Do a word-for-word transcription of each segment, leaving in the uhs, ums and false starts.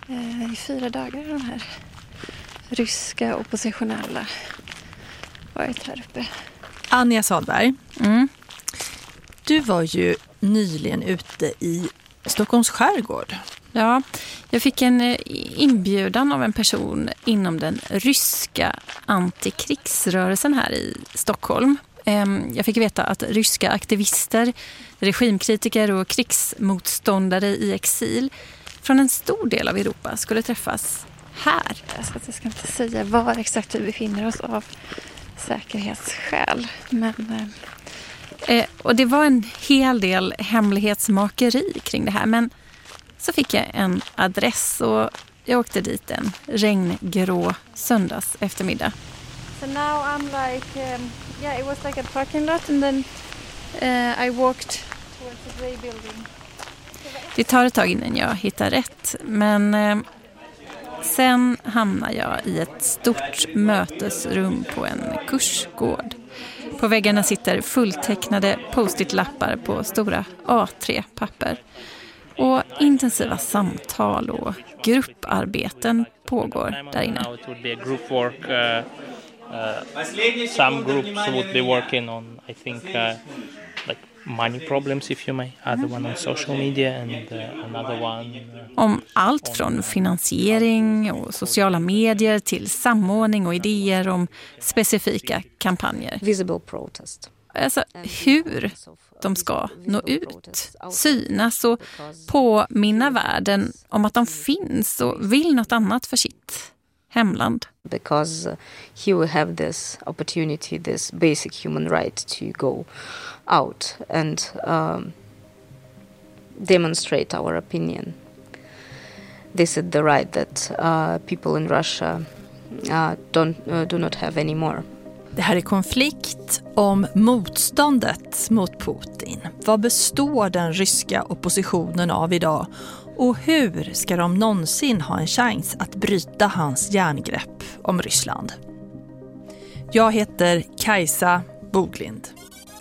eh, i fyra dagar, de här ryska oppositionella varit här uppe. Anja Salberg, Mm. du var ju nyligen ute i Stockholms skärgård. Ja, jag fick en eh, inbjudan av en person inom den ryska antikrigsrörelsen här i Stockholm. Ehm, Jag fick veta att ryska aktivister, regimkritiker och krigsmotståndare i exil från en stor del av Europa skulle träffas här. Så att jag ska inte säga var exakt vi befinner oss av säkerhetsskäl. Men, eh, och det var en hel del hemlighetsmakeri kring det här. Men så fick jag en adress och jag åkte dit en regngrå söndags eftermiddag. So now I'm like, um, yeah, it was like a parking lot and then uh, I walked towards the grey building. Det tar ett tag innan jag hittar rätt, men uh, sen hamnar jag i ett stort mötesrum på en kursgård. På väggarna sitter fulltecknade post-it-lappar på stora A tre papper. Och intensiva samtal och grupparbeten pågår där inne. It would be a group work. Uh, uh, some groups would be working on, I think, uh, like money problems, if you may. Other one on social media and uh, another one. Uh, Om allt från finansiering och sociala medier till samordning och idéer om specifika kampanjer. Visible protest. Alltså hur de ska nå ut, synas och påminna världen om att de finns och vill något annat för sitt hemland. Because uh, here we have this opportunity, this basic human right to go out and um, demonstrate our opinion. This is the right that uh, people in Russia uh, don't uh, do not have anymore. Det här är konflikt om motståndet mot Putin. Vad består den ryska oppositionen av idag? Och hur ska de någonsin ha en chans att bryta hans järngrepp om Ryssland? Jag heter Kajsa Boglind.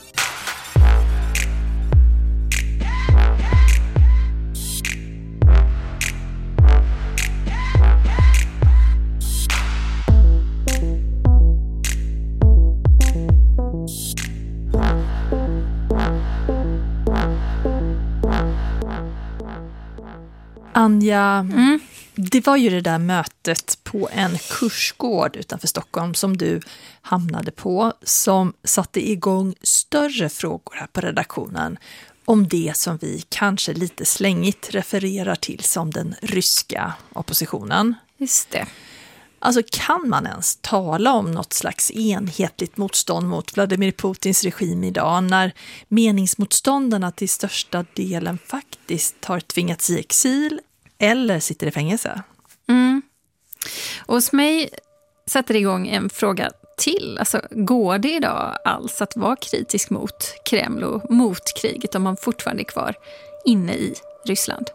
Anja, mm. det var ju det där mötet på en kursgård utanför Stockholm som du hamnade på som satte igång större frågor här på redaktionen om det som vi kanske lite slängigt refererar till som den ryska oppositionen. Just det. Alltså kan man ens tala om något slags enhetligt motstånd mot Vladimir Putins regim idag när meningsmotståndarna till största delen faktiskt har tvingats i exil eller sitter i fängelse? Mm. Och hos mig sätter det igång en fråga till. Alltså, går det idag alls att vara kritisk mot Kreml och mot kriget om man fortfarande är kvar inne i Ryssland?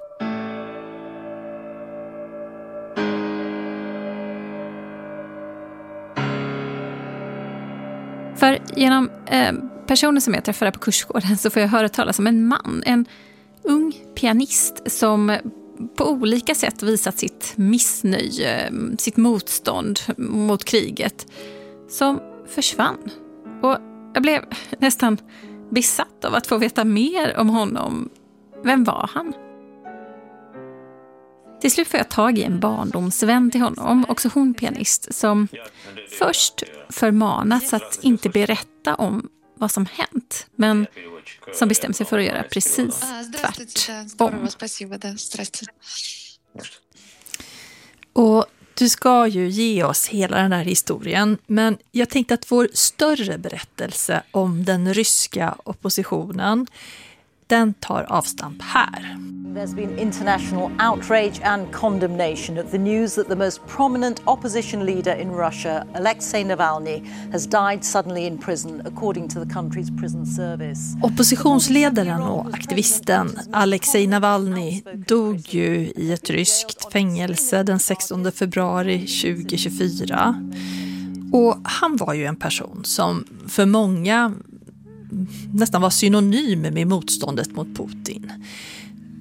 För genom eh, personer som jag träffade på kursgården så får jag höra talas om en man, en ung pianist som på olika sätt visat sitt missnöje, sitt motstånd mot kriget, som försvann. Och jag blev nästan besatt av att få veta mer om honom. Vem var han? Till slut får jag tag i en barndomsvän till honom, också hon pianist, som först förmanats att inte berätta om vad som hänt, men som bestämde sig för att göra precis tvärtom. Och du ska ju ge oss hela den här historien, men jag tänkte att vår större berättelse om den ryska oppositionen, den tar avstamp här. There's been international outrage and condemnation at the news that the most prominent opposition leader in Russia, Alexei Navalny, has died suddenly in prison, according to the country's prison service. Oppositionsledaren och aktivisten Alexei Navalny dog ju i ett ryskt fängelse den sextonde februari tjugohundratjugofyra. Och han var ju en person som för många nästan var synonym med motståndet mot Putin.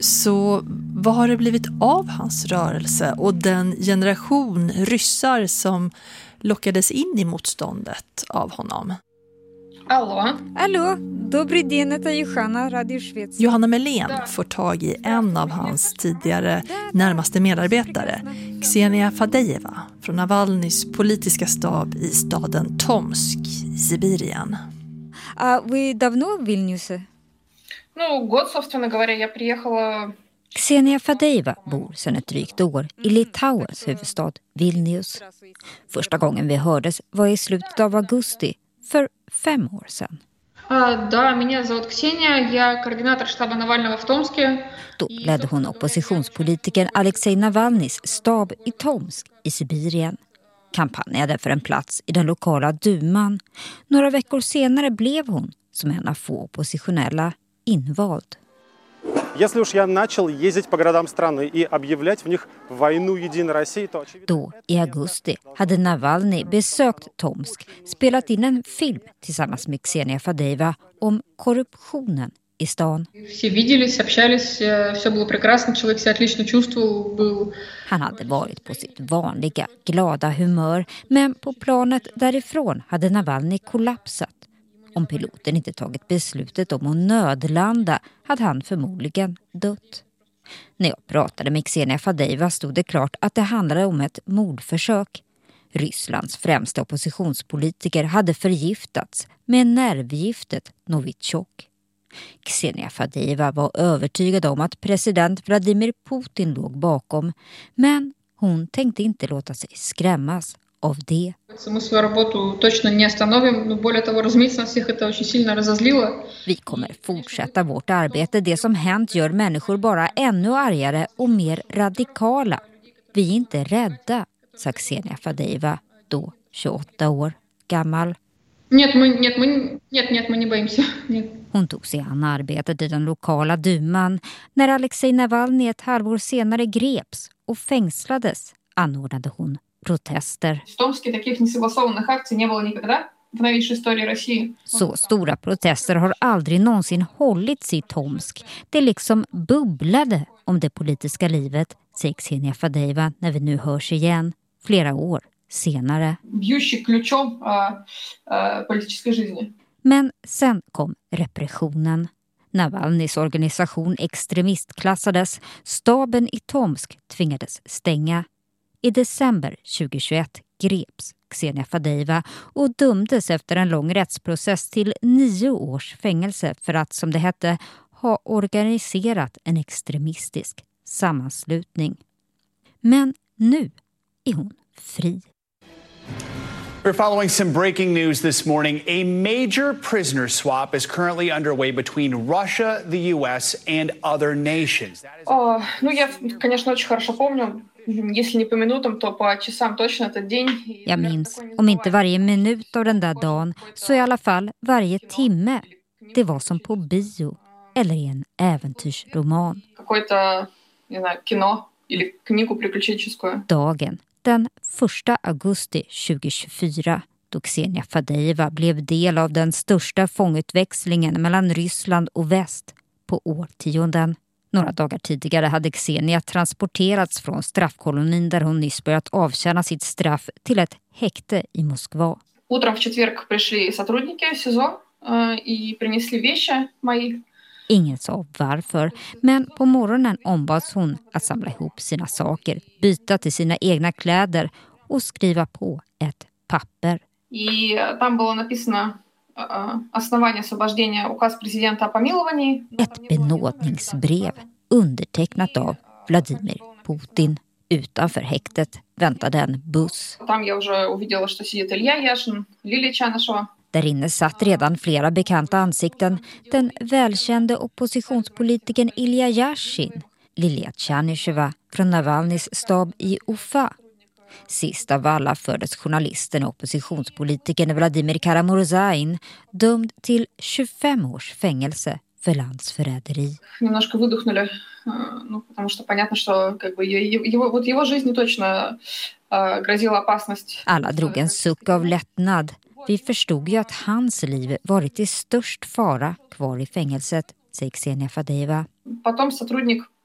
Så vad har det blivit av hans rörelse och den generation ryssar som lockades in i motståndet av honom? Алло. Алло, добрый день, это Johanna, Radio Швеция. Johanna Melén får tag i en av hans tidigare närmaste medarbetare, Ksenia Fadejeva, från Navalnys politiska stab i staden Tomsk i Sibirien. А вы давно в Вильнюсе? Ну, год, собственно говоря, я приехала... Ksenia Fadejeva bor sedan ett drygt år i Litauens huvudstad Vilnius. Första gången vi hördes var i slutet av augusti för fem år sedan. А, да, меня зовут Ксения, я координатор штаба Навального в Томске. Då ledde hon oppositionspolitikern Alexej Navalnys stab i Tomsk i Sibirien. Kampanjade för en plats i den lokala duman. Några veckor senare blev hon, som en av få oppositionella, invald. Если уж я начал ездить по городам страны и объявлять в них войну Единой России, то очевидно... Då, i augusti, hade Navalny besökt Tomsk, spelat in en film tillsammans med Ksenia Fadejeva om korruptionen i stan. Все виделись, общались, все было прекрасно, человек себя отлично чувствовал, был... Han hade varit på sitt vanliga, glada humör, men på planet därifrån hade Navalny kollapsat. Om piloten inte tagit beslutet om att nödlanda hade han förmodligen dött. När jag pratade med Ksenia Fadejeva stod det klart att det handlade om ett mordförsök. Rysslands främsta oppositionspolitiker hade förgiftats med nervgiftet Novichok. Ksenia Fadejeva var övertygad om att president Vladimir Putin låg bakom, men hon tänkte inte låta sig skrämmas av det. Vi kommer fortsätta vårt arbete. Det som hänt gör människor bara ännu argare och mer radikala. Vi är inte rädda, sa Ksenia Fadejeva, då tjugoåtta år gammal. Нет, мы, нет, мы, нет, нет, мы не боимся. Нет. Hon tog sig an arbetet i den lokala duman. När Alexej Navalny ett halvår senare greps och fängslades anordnade hon protester. Så stora protester har aldrig någonsin hållits i Tomsk. Det liksom bubblade om det politiska livet, säger Ksenia Fadejeva när vi nu hörs igen, flera år senare. Men sen kom repressionen. Navalnys organisation extremistklassades. Staben i Tomsk tvingades stänga. I december tjugohundratjugoett greps Ksenia Fadejeva och dömdes efter en lång rättsprocess till nio års fängelse för att, som det hette, ha organiserat en extremistisk sammanslutning. Men nu är hon fri. We're following some breaking news this morning. A major prisoner swap is currently underway between Russia, the U S and other nations. Oh, ну я, конечно, очень хорошо помню. Если не по минутам, то по часам точно этот день. Jag minns, om inte varje minut av den där dagen, så i alla fall varje timme. Det var som på bio eller i en äventyrsroman. Какое-то, не знаю, кино или книгу приключенческую. Dagen, den första augusti tjugohundratjugofyra, då Ksenia Fadejeva blev del av den största fångutväxlingen mellan Ryssland och väst på årtionden. Några dagar tidigare hade Ksenia transporterats från straffkolonin där hon nyss börjat avtjäna sitt straff till ett häkte i Moskva. Утром в четверг пришли сотрудники СИЗО и принесли вещи мои. Ingen sa varför, men på morgonen ombads hon att samla ihop sina saker, byta till sina egna kläder och skriva på ett papper. И там было написано основание освобождения указ президента о помиловании. Ett benådningsbrev undertecknat av Vladimir Putin. Utanför häktet väntade en buss. Там я уже увидела, что сидит Илья Яшин, Лилия Чанышева. Där inne satt redan flera bekanta ansikten. Den välkände oppositionspolitikern Ilja Yashin, Lilia Chanisheva från Navalnys stab i Ufa. Sist av alla fördes journalisten och oppositionspolitikern Vladimir Kara-Murzain dömd till tjugofem års fängelse för landsförräderi. Немножко выдохнули, ну, потому что понятно, что как бы его вот его жизни точно грозила опасность. Alla drog en suck av lättnad. Vi förstod ju att hans liv varit i störst fara kvar i fängelset, säger Ksenia Fadejeva. Потом сотрудник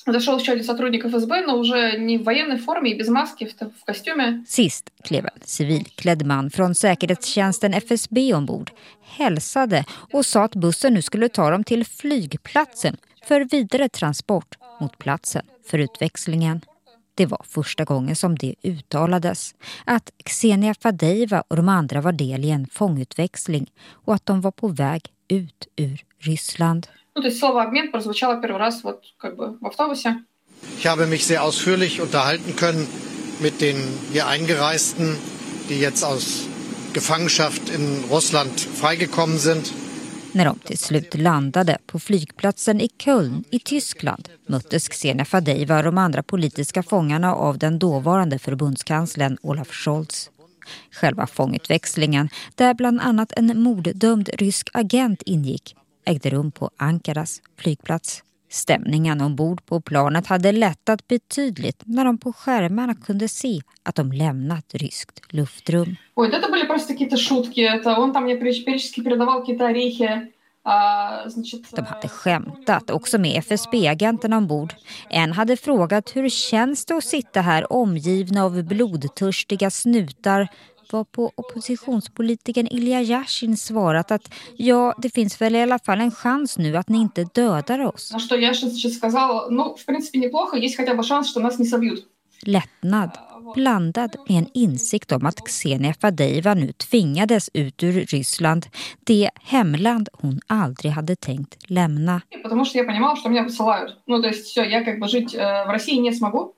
Зашел еще один сотрудник эф эс бэ, но уже не в военной форме и без маски, в костюме. Sist klev en civilklädd man från säkerhetstjänsten F S B ombord, hälsade och sa att bussen nu skulle ta dem till flygplatsen för vidare transport mot platsen för utväxlingen. Det var första gången som det uttalades att Ksenia Fadejeva och de andra var del i en fångutväxling och att de var på väg ut ur Ryssland. Ну, то есть слово «обмен» прозвучало первый раз вот как бы в автобусе. Ich habe mich sehr ausführlich unterhalten können mit den hier Eingereisten, die jetzt aus Gefangenschaft in Russland freigekommen sind. När de till slut landade på flygplatsen i Köln i Tyskland möttes Ksenia Fadejeva och de andra politiska fångarna av den dåvarande förbundskanslern Olaf Scholz. Själva fångutväxlingen, där bland annat en morddömd rysk agent ingick, ägde rum på Ankaras flygplats. Stämningen ombord på planet hade lättat betydligt när de på skärmarna kunde se att de lämnat ryskt luftrum. Ой, это были просто какие-то шутки. Это он там мне периодически передавал какие-то орехи. De hade skämtat också med F S B-agenterna ombord. En hade frågat hur känns det att sitta här omgivna av blodtörstiga snutar, var på oppositionspolitikern Ilya Yashin svarat att ja, det finns väl i alla fall en chans nu att ni inte dödar oss. На что Яшин сказал, ну, в принципе, неплохо, есть хотя бы шанс, что нас не собьют. Lättnad, blandad med en insikt om att Ksenia Fadejeva nu tvingades ut ur Ryssland, det hemland hon aldrig hade tänkt lämna. Потому что я понимала, что меня посылают. Ну, то есть все, я как бы жить в России не смогу.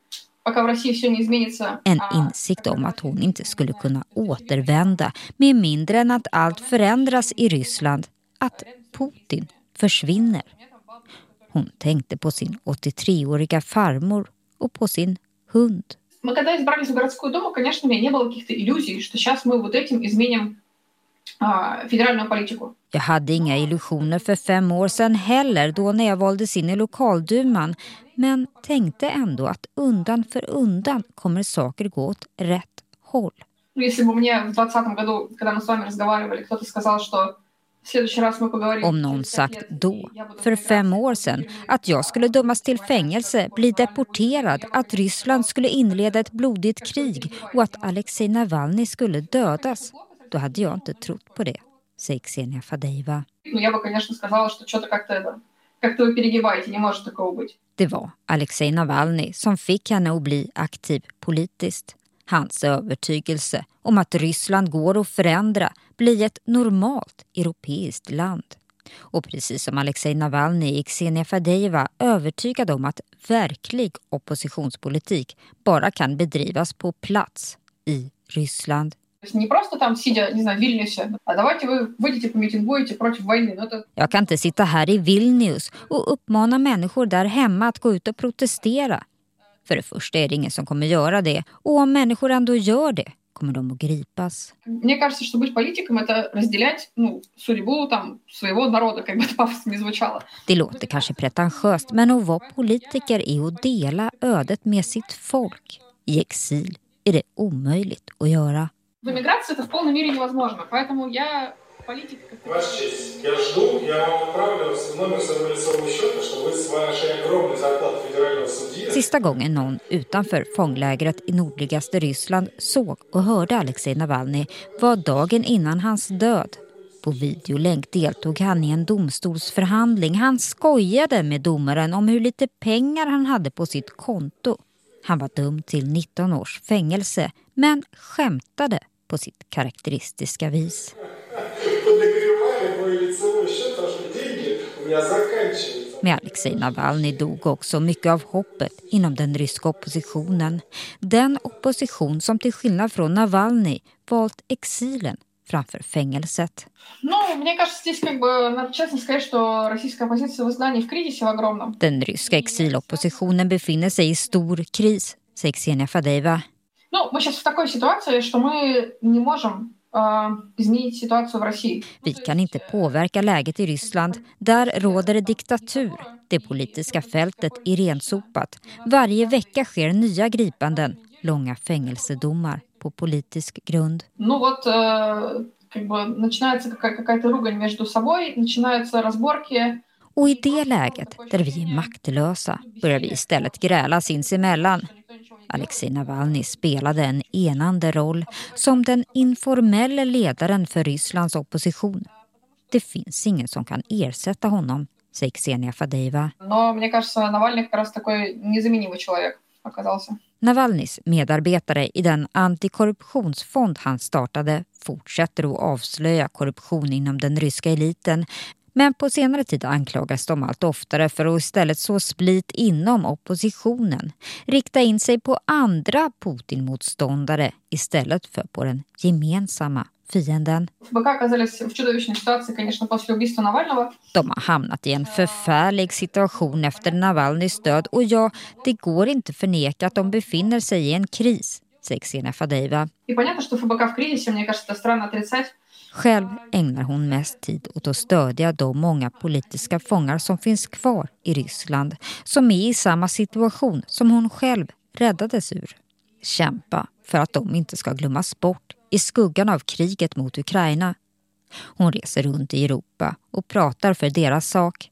En insikt om att hon inte skulle kunna återvända med mindre än att allt förändras i Ryssland, att Putin försvinner. Hon tänkte på sin åttiotre-åriga farmor och på sin hund. Мы когда избрались в городскую думу, конечно, у меня не было каких-то иллюзий, что сейчас мы вот этим изменим federальную политику. Jag hade inga illusioner för fem år sedan heller då när jag valdes in i lokalduman, men tänkte ändå att undan för undan kommer saker gå åt rätt håll. Если бы мне в двадцатом году, когда мы с вами разговаривали, кто-то сказал, что в следующий раз мы поговорим... Om någon sagt då, för fem år sedan, att jag skulle dömas till fängelse, bli deporterad, att Ryssland skulle inleda ett blodigt krig och att Alexej Navalny skulle dödas, då hade jag inte trott på det, säger Ksenia Fadejeva. Я бы, конечно, сказала, что что-то как-то это, как-то вы перегибаете, не может такого быть. Det var Alexej Navalny som fick henne att bli aktiv politiskt. Hans övertygelse om att Ryssland går att förändra, bli ett normalt europeiskt land. Och precis som Alexej Navalny är Ksenia Fadejeva övertygad om att verklig oppositionspolitik bara kan bedrivas på plats i Ryssland. Не просто там сидя, не знаю, в Вильнюсе, а давайте вы выйдете помитингуете против войны. Но это... Jag kan inte sitta här i Vilnius och uppmana människor där hemma att gå ut och protestera. För det första är det ingen som kommer göra det. Och om människor ändå gör det, kommer de att gripas. Мне кажется, что быть политиком — это разделять, ну, судьбу там своего народа, как бы это пафосно не звучало. Det låter kanske pretentiöst, men att vara politiker är att dela ödet med sitt folk. I exil är det omöjligt att göra. В эмиграции это в полной мере невозможно, поэтому я политик... Ваша честь, я жду, я вам отправлю номер своего лицевого счета, чтобы вы с вашей огромной зарплатой федерального судьи... Sista gången någon utanför fånglägret i nordligaste Ryssland såg och hörde Alexej Navalny var dagen innan hans död. På videolänk deltog han i en domstolsförhandling. Han skojade med domaren om hur lite pengar han hade på sitt konto. Han var dömd till nitton års fängelse, men skämtade på sitt karaktäristiska vis. Med Alexej Navalny dog också mycket av hoppet inom den ryska oppositionen. Den opposition som till skillnad från Navalny valt exilen framför fängelset. Den ryska exiloppositionen befinner sig i stor kris, säger Ksenia Fadejeva. Vi kan inte påverka läget i Ryssland. Där råder det diktatur. Det politiska fältet är rensopat. Varje vecka sker nya gripanden, långa fängelsedomar på politisk grund. Ну вот, как бы начинается какая-то ругань между собой, начинаются разборки. Och i det läget, där vi är maktlösa, börjar vi istället gräla sinsemellan. Alexej Navalny spelade en enande roll som den informella ledaren för Rysslands opposition. Det finns ingen som kan ersätta honom, säger Ksenia Fadeyeva. Navalnys medarbetare i den antikorruptionsfond han startade fortsätter att avslöja korruption inom den ryska eliten. Men på senare tid anklagas de allt oftare för att istället så split inom oppositionen. Rikta in sig på andra Putin-motståndare istället för på den gemensamma fienden. De har hamnat i en förfärlig situation efter Navalnys död och ja, det går inte förneka att de befinner sig i en kris, säger Ksenia Fadeyeva. Själv ägnar hon mest tid åt att stödja de många politiska fångar som finns kvar i Ryssland, som är i samma situation som hon själv räddades ur. Kämpa för att de inte ska glömmas bort i skuggan av kriget mot Ukraina. Hon reser runt i Europa och pratar för deras sak.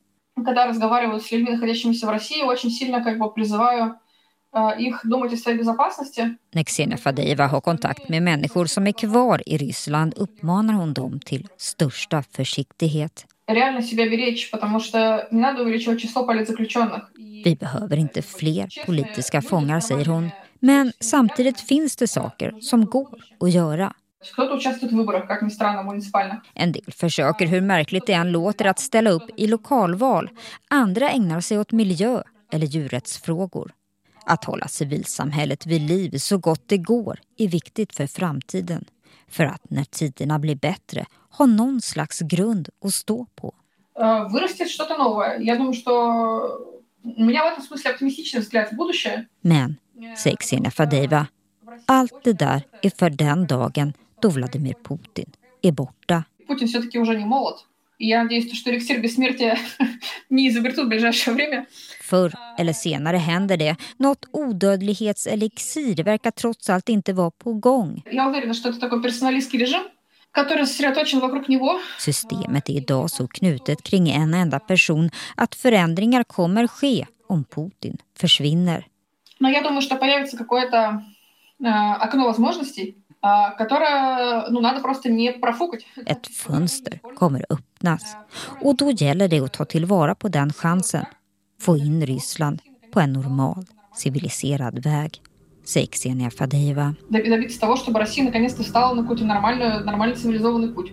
När Ksenia Fadeyeva har kontakt med människor som är kvar i Ryssland uppmanar hon dem till största försiktighet. Vi behöver inte fler politiska fångar, säger hon. Men samtidigt finns det saker som går att göra. En del försöker, hur märkligt det än låter, att ställa upp i lokalval. Andra ägnar sig åt miljö- eller djurrättsfrågor. Att hålla civilsamhället vid liv så gott det går är viktigt för framtiden. För att när tiderna blir bättre ha någon slags grund att stå på. Men, säger Ksenia Fadeyeva, allt det där är för den dagen då Vladimir Putin är borta. Putin все-таки уже не молод. Я надеюсь, что эликсир бессмертия не изобретут в ближайшее время. Förr eller senare händer det. Något odödlighetselixir verkar trots allt inte vara på gång. Jag уверена, что это такой персоналистский режим, который сосредоточен вокруг него. Systemet är idag så knutet kring en enda person att förändringar kommer ske om Putin försvinner. Но я думаю, что появится какое-то окно возможностей, которое, ну, надо просто не профукать. Ett fönster kommer öppnas och då gäller det att ta tillvara på den chansen. Få in Ryssland på en normal, civiliserad väg, säger Ksenia Fadeyeva. Добиться того, чтобы Россия наконец-то встала на какой-то нормальный, нормальный цивилизованный путь.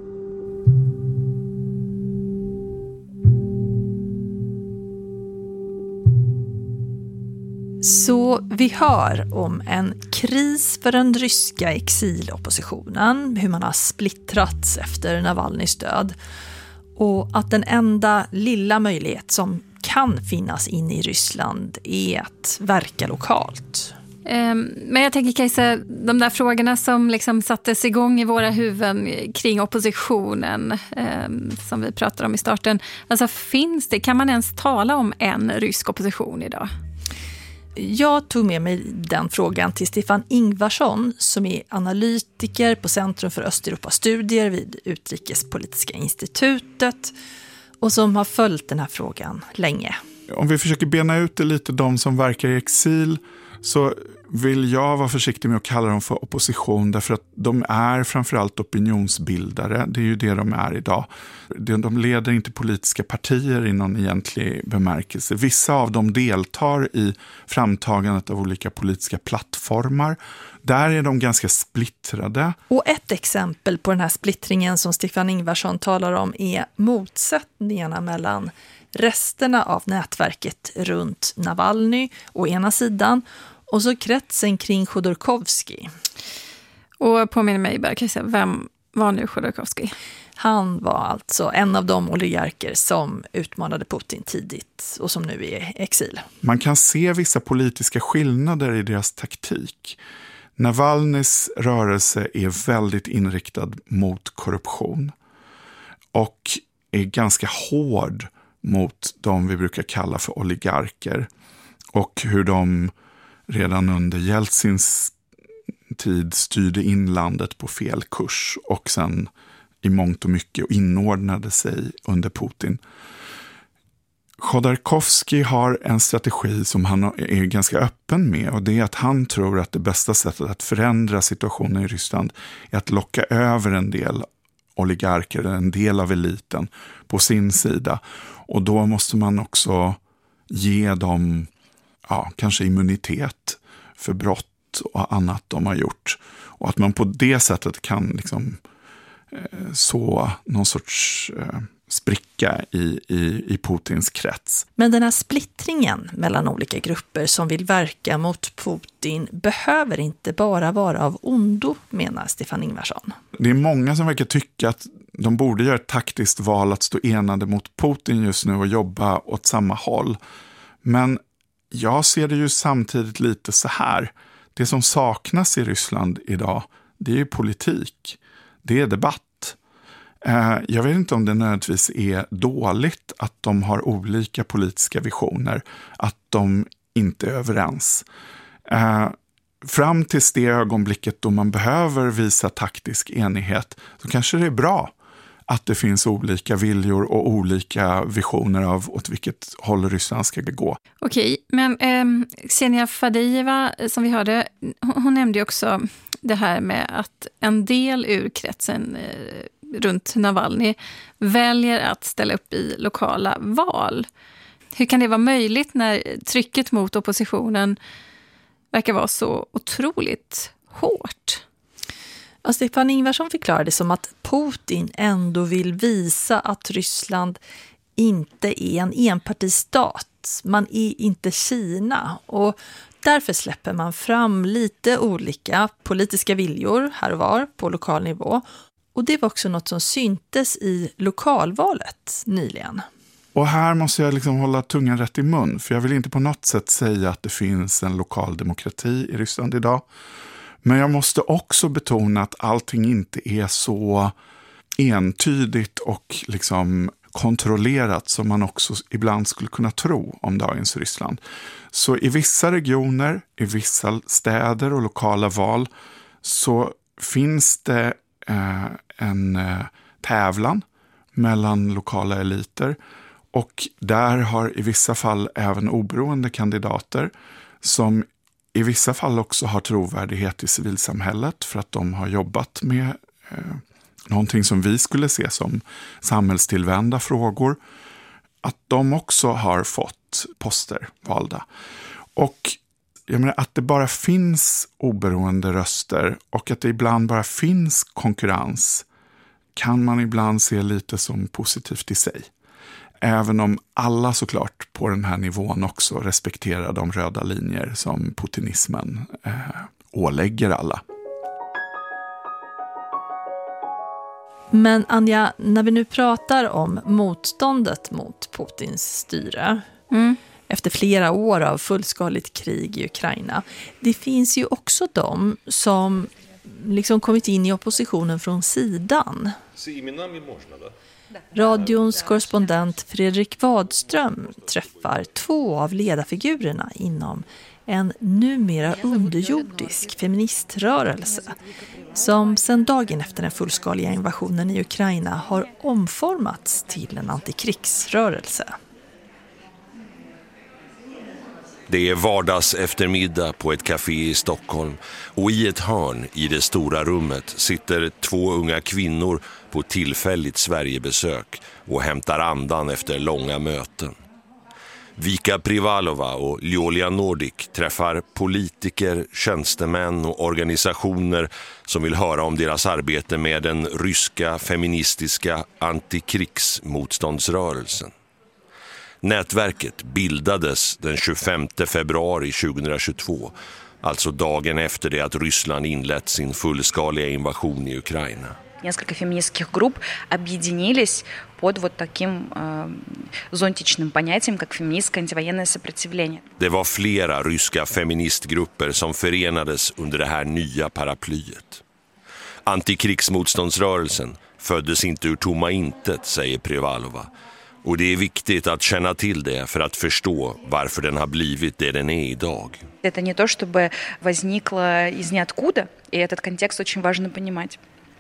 Så vi hör om en kris för den ryska exiloppositionen, hur man har splittrats efter Navalnys död och att den enda lilla möjlighet som kan finnas in i Ryssland är att verka lokalt. Men jag tänker, Kajsa, de där frågorna som liksom sattes igång i våra huvuden kring oppositionen som vi pratade om i starten, alltså finns det, kan man ens tala om en rysk opposition idag? Jag tog med mig den frågan till Stefan Ingvarsson som är analytiker på Centrum för Östeuropastudier vid Utrikespolitiska institutet och som har följt den här frågan länge. Om vi försöker bena ut det lite, de som verkar i exil, så vill jag vara försiktig med att kalla dem för opposition, därför att de är framförallt opinionsbildare. Det är ju det de är idag. De leder inte politiska partier i någon egentlig bemärkelse. Vissa av dem deltar i framtagandet av olika politiska plattformar. Där är de ganska splittrade. Och ett exempel på den här splittringen som Stefan Ingvarsson talar om är motsättningarna mellan resterna av nätverket runt Navalny å ena sidan och så kretsen kring Chodorkovsky. Och påminner mig bara, Kajsa, vem var nu Chodorkovsky? Han var alltså en av de oligarker som utmanade Putin tidigt och som nu är i exil. Man kan se vissa politiska skillnader i deras taktik. Navalnys rörelse är väldigt inriktad mot korruption och är ganska hård mot de vi brukar kalla för oligarker och hur de redan under Jeltsins tid styrde in landet på fel kurs och sen i mångt och mycket inordnade sig under Putin. Chodorkovsky har en strategi som han är ganska öppen med, och det är att han tror att det bästa sättet att förändra situationen i Ryssland är att locka över en del oligarker, en del av eliten på sin sida. Och då måste man också ge dem ja, kanske immunitet för brott och annat de har gjort. Och att man på det sättet kan liksom eh, så någon sorts eh, spricka i, i, i Putins krets. Men den här splittringen mellan olika grupper som vill verka mot Putin behöver inte bara vara av ondo, menar Stefan Ingvarsson. Det är många som verkar tycka att de borde göra ett taktiskt val att stå enade mot Putin just nu och jobba åt samma håll. Men jag ser det ju samtidigt lite så här. Det som saknas i Ryssland idag, det är ju politik. Det är debatt. Jag vet inte om det nödvändigtvis är dåligt att de har olika politiska visioner, att de inte är överens. Fram tills det ögonblicket då man behöver visa taktisk enighet så kanske det är bra att det finns olika viljor och olika visioner av åt vilket håll Ryssland ska gå. Okej, men eh, Ksenia Fadijeva som vi hörde, hon, hon nämnde ju också det här med att en del ur kretsen eh, runt Navalny väljer att ställa upp i lokala val. Hur kan det vara möjligt när trycket mot oppositionen verkar vara så otroligt hårt? Ja, Stefan Ingvarsson förklarade det som att Putin ändå vill visa att Ryssland inte är en enpartistat. Man är inte Kina, och därför släpper man fram lite olika politiska viljor här och var på lokal nivå. Och det var också något som syntes i lokalvalet nyligen. Och här måste jag liksom hålla tungan rätt i mun, för jag vill inte på något sätt säga att det finns en lokal demokrati i Ryssland idag. Men jag måste också betona att allting inte är så entydigt och liksom kontrollerat som man också ibland skulle kunna tro om dagens Ryssland. Så i vissa regioner, i vissa städer och lokala val så finns det eh, en eh, tävlan mellan lokala eliter, och där har i vissa fall även oberoende kandidater som i vissa fall också har trovärdighet i civilsamhället för att de har jobbat med eh, någonting som vi skulle se som samhällstillvända frågor, att de också har fått poster valda. Och jag menar att det bara finns oberoende röster och att det ibland bara finns konkurrens kan man ibland se lite som positivt i sig. Även om alla såklart på den här nivån också respekterar de röda linjer som putinismen eh, ålägger alla. Men Anja, när vi nu pratar om motståndet mot Putins styre mm. efter flera år av fullskaligt krig i Ukraina, det finns ju också de som liksom kommit in i oppositionen från sidan. Radions korrespondent Fredrik Wadström träffar två av ledarfigurerna inom en numera underjordisk feministrörelse som sedan dagen efter den fullskaliga invasionen i Ukraina har omformats till en antikrigsrörelse. Det är vardags eftermiddag på ett café i Stockholm, och i ett hörn i det stora rummet sitter två unga kvinnor på tillfälligt Sverigebesök och hämtar andan efter långa möten. Vika Privalova och Ljolia Nordic träffar politiker, tjänstemän och organisationer som vill höra om deras arbete med den ryska feministiska antikrigsmotståndsrörelsen. Nätverket bildades den tjugofemte februari tjugohundratjugotvå, alltså dagen efter det att Ryssland inlett sin fullskaliga invasion i Ukraina. Несколько феминистских групп объединились под вот таким э, зонтичным понятием, как феминистское антивоенное сопротивление. Det var flera ryska feministgrupper som förenades under det här nya paraplyet. Antikrigsmotståndsrörelsen föddes inte ur tomma intet, säger Privalova. Och det är viktigt att känna till det för att förstå varför den har blivit det den är idag. Это не то, чтобы возникло из ниоткуда, и этот контекст очень важно понимать.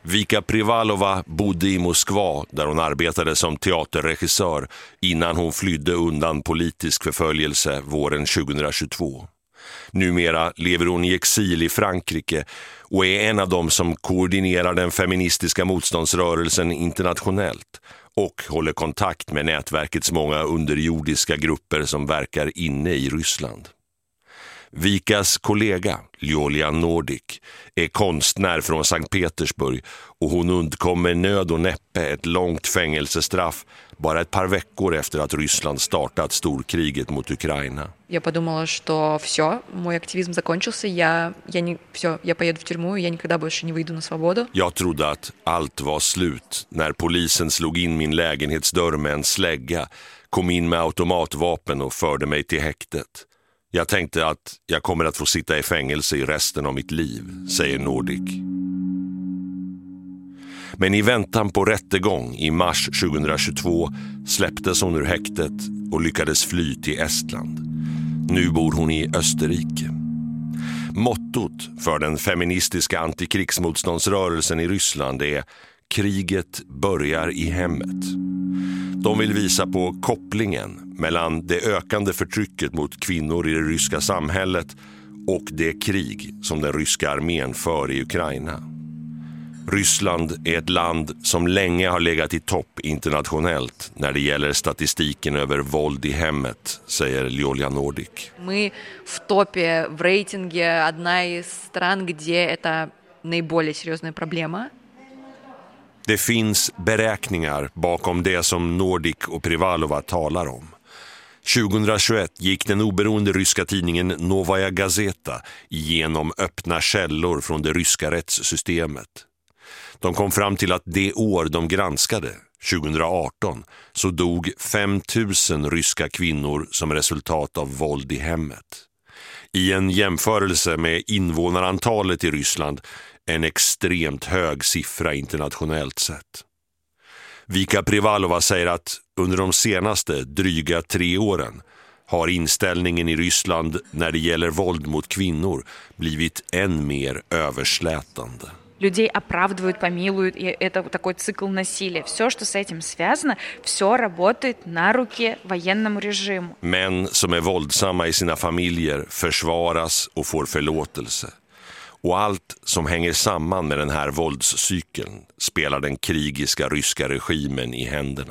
Vika Privalova bodde i Moskva där hon arbetade som teaterregissör innan hon flydde undan politisk förföljelse våren tjugohundratjugotvå. Numera lever hon i exil i Frankrike och är en av dem som koordinerar den feministiska motståndsrörelsen internationellt och håller kontakt med nätverkets många underjordiska grupper som verkar inne i Ryssland. Vikas kollega, Ljolia Nordik, är konstnär från Sankt Petersburg och hon undkommer nöd och näppe ett långt fängelsestraff bara ett par veckor efter att Ryssland startat storkriget mot Ukraina. Я подумала, что все, мой активизм закончился, я, я, не, все, я поеду в тюрьму, я никогда больше не выйду на свободу. Jag trodde att allt var slut när polisen slog in min lägenhetsdörr med en slägga, kom in med automatvapen och förde mig till häktet. Jag tänkte att jag kommer att få sitta i fängelse i resten av mitt liv, säger Nordik. Men i väntan på rättegång i mars tjugohundratjugotvå släpptes hon ur häktet och lyckades fly till Estland. Nu bor hon i Österrike. Mottot för den feministiska antikrigsmotståndsrörelsen i Ryssland är kriget börjar i hemmet. De vill visa på kopplingen mellan det ökande förtrycket mot kvinnor i det ryska samhället och det krig som den ryska armén för i Ukraina. Ryssland är ett land som länge har legat i topp internationellt när det gäller statistiken över våld i hemmet, säger Ljolia Nordik. Мы в топе, в рейтинге, одна из стран, где это наиболее серьезная проблема. Det finns beräkningar bakom det som Nordik och Privalova talar om. tjugohundratjugoett gick den oberoende ryska tidningen Novaya Gazeta igenom öppna källor från det ryska rättssystemet. De kom fram till att det år de granskade, tjugohundraarton, så dog fem tusen ryska kvinnor som resultat av våld i hemmet. I en jämförelse med invånarantalet i Ryssland en extremt hög siffra internationellt sett. Vika Privalova säger att under de senaste dryga tre åren har inställningen i Ryssland när det gäller våld mot kvinnor blivit än mer överslätande. Людей оправдывают, помилуют, и это такой цикл насилия. Все, что с этим связано, все работает на руки военному режиму. Män som är våldsamma i sina familjer försvaras och får förlåtelse. Och allt som hänger samman med den här våldscykeln spelar den krigiska ryska regimen i händerna.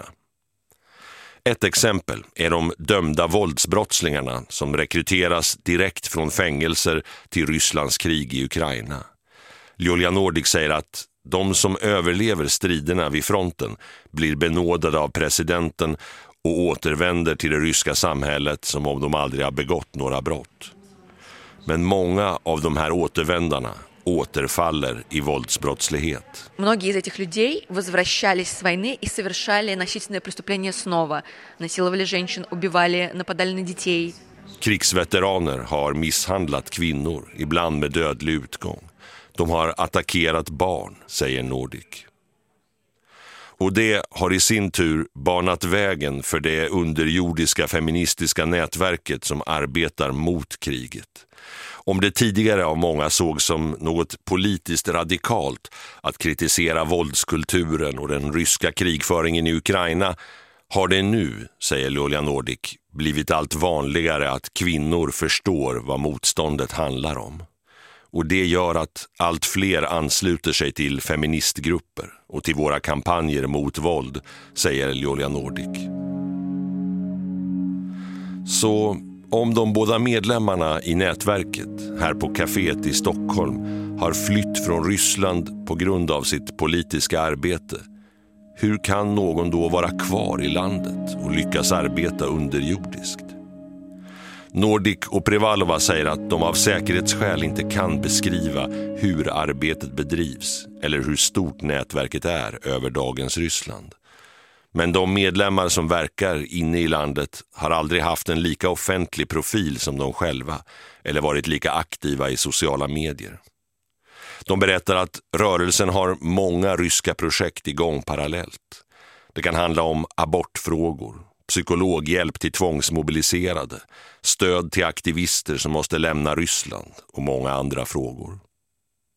Ett exempel är de dömda våldsbrottslingarna som rekryteras direkt från fängelser till Rysslands krig i Ukraina. Ljolia Nordik säger att de som överlever striderna vid fronten blir benådade av presidenten och återvänder till det ryska samhället som om de aldrig har begått några brott. Men många av de här återvändarna återfaller i våldsbrottslighet. Многие из этих людей возвращались с войны и совершали насильственные преступления снова. Насиловали женщин, убивали, нападали на детей. Krigsveteraner har misshandlat kvinnor, ibland med dödlig utgång. De har attackerat barn, säger Nordik. Och det har i sin tur banat vägen för det underjordiska feministiska nätverket som arbetar mot kriget. Om det tidigare av många såg som något politiskt radikalt att kritisera våldskulturen och den ryska krigföringen i Ukraina har det nu, säger Ljolia Nordik, blivit allt vanligare att kvinnor förstår vad motståndet handlar om. Och det gör att allt fler ansluter sig till feministgrupper och till våra kampanjer mot våld, säger Ljolia Nordik. Så om de båda medlemmarna i nätverket här på kaféet i Stockholm har flytt från Ryssland på grund av sitt politiska arbete, hur kan någon då vara kvar i landet och lyckas arbeta underjordiskt? Nordik och Privalova säger att de av säkerhetsskäl inte kan beskriva hur arbetet bedrivs eller hur stort nätverket är över dagens Ryssland. Men de medlemmar som verkar inne i landet har aldrig haft en lika offentlig profil som de själva eller varit lika aktiva i sociala medier. De berättar att rörelsen har många ryska projekt igång parallellt. Det kan handla om abortfrågor, psykologhjälp till tvångsmobiliserade, stöd till aktivister som måste lämna Ryssland och många andra frågor.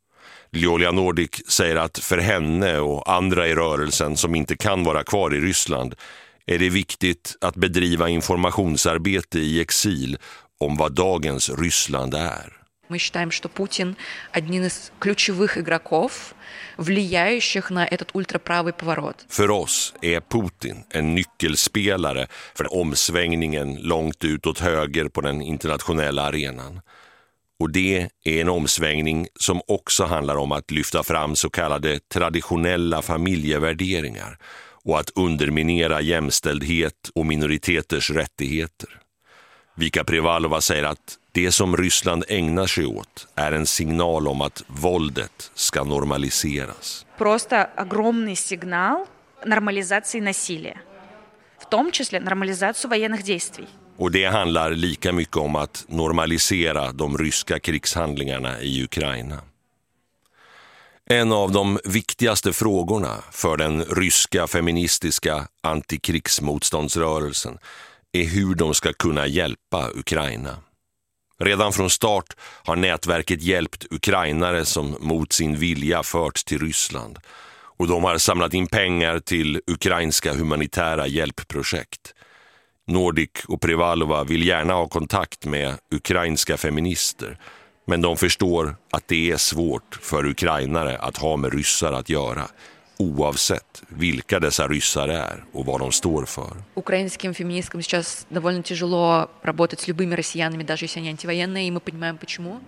Julia Nordic säger att för henne och andra i rörelsen som inte kan vara kvar i Ryssland är det viktigt att bedriva informationsarbete i exil om vad dagens Ryssland är. Мы считаем, что Путин один из ключевых игроков, влияющих на этот ультраправый поворот. För oss är Putin en nyckelspelare för omsvängningen långt ut åt höger på den internationella arenan. Och det är en omsvängning som också handlar om att lyfta fram så kallade traditionella familjevärderingar och att underminera jämställdhet och minoriteters rättigheter. Vika Privalova säger att det som Ryssland ägnar sig åt är en signal om att våldet ska normaliseras. Просто огромный сигнал нормализации насилия, в том числе нормализацию военных действий. Och det handlar lika mycket om att normalisera de ryska krigshandlingarna i Ukraina. En av de viktigaste frågorna för den ryska feministiska antikrigsmotståndsrörelsen är hur de ska kunna hjälpa Ukraina. Redan från start har nätverket hjälpt ukrainare som mot sin vilja förts till Ryssland. Och de har samlat in pengar till ukrainska humanitära hjälpprojekt. Nordic och Privalova vill gärna ha kontakt med ukrainska feminister. Men de förstår att det är svårt för ukrainare att ha med ryssar att göra. Oavsett vilka dessa ryssar är och vad de står för. Украинским феминисткам сейчас довольно тяжело работать с любыми россиянами, даже если они антивоенные, и мы понимаем, почему.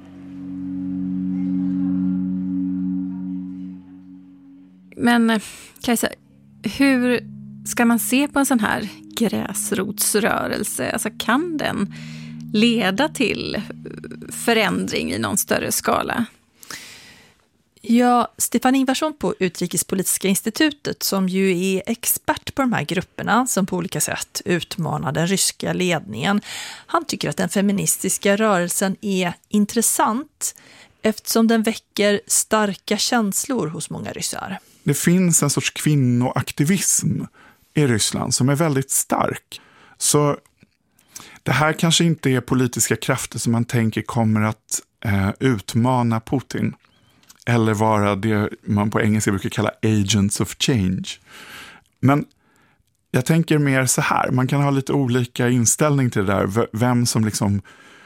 Men Kajsa, hur ska man se på en sån här gräsrotsrörelse? Alltså, kan den leda till förändring i någon större skala? Ja, Stefan Ingvarsson på Utrikespolitiska institutet, som ju är expert på de här grupperna som på olika sätt utmanar den ryska ledningen, han tycker att den feministiska rörelsen är intressant eftersom den väcker starka känslor hos många ryssar. Det finns en sorts kvinnoaktivism i Ryssland som är väldigt stark. Så det här kanske inte är politiska krafter som man tänker kommer att eh, utmana Putin. Eller vara det man på engelska brukar kalla agents of change. Men jag tänker mer så här. Man kan ha lite olika inställning till det där. Vem som liksom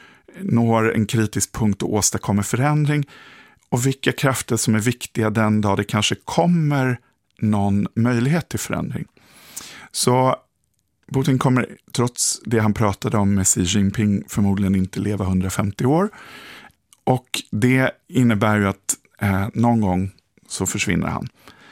når en kritisk punkt och åstadkommer förändring. Och vilka krafter som är viktiga den dag det kanske kommer någon möjlighet till förändring. Så Putin kommer, trots det han pratade om med Xi Jinping, förmodligen inte leva hundrafemtio år. Och det innebär ju att eh, någon gång så försvinner han.